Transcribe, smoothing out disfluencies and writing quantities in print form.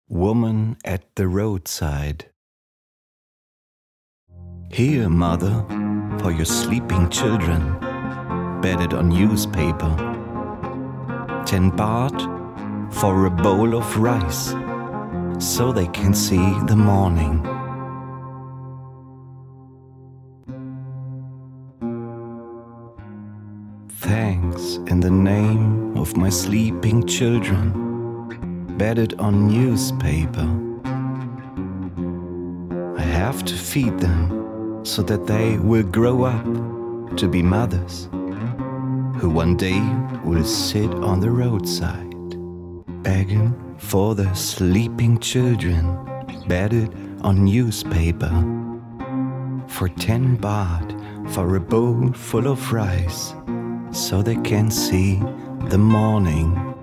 Woman at the roadside. Here, mother, for your sleeping children, bedded on newspaper. 10 baht for a bowl of rice, so they can see the morning. Thanks in the name of my sleeping children, bedded on newspaper. I have to feed them so that they will grow up to be mothers who one day will sit on the roadside begging for their sleeping children, bedded on newspaper. For 10 baht for a bowl full of rice, so they can see the morning.